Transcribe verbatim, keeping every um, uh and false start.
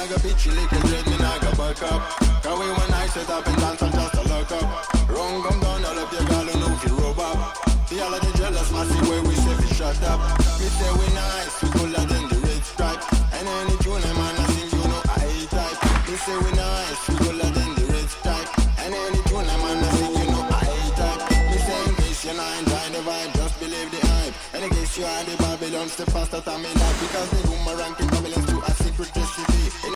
nah go bitchy little dread, me nah go back up. Cause we when I set up and dance and just a lock up. Wrong come down, all of your girl who know if you rub up. See all of the jealous massive way we say we shut up. Me say we nice, we cooler than the red stripe. And any tune man I sing you know I type. Me say we nice, we cooler than the red stripe. And any tune man I sing you know I type. Me say in case you're not enjoying the vibe, just believe the hype. And in case you are the Babylon, step faster than me life. Because the boomerang keep Babylon to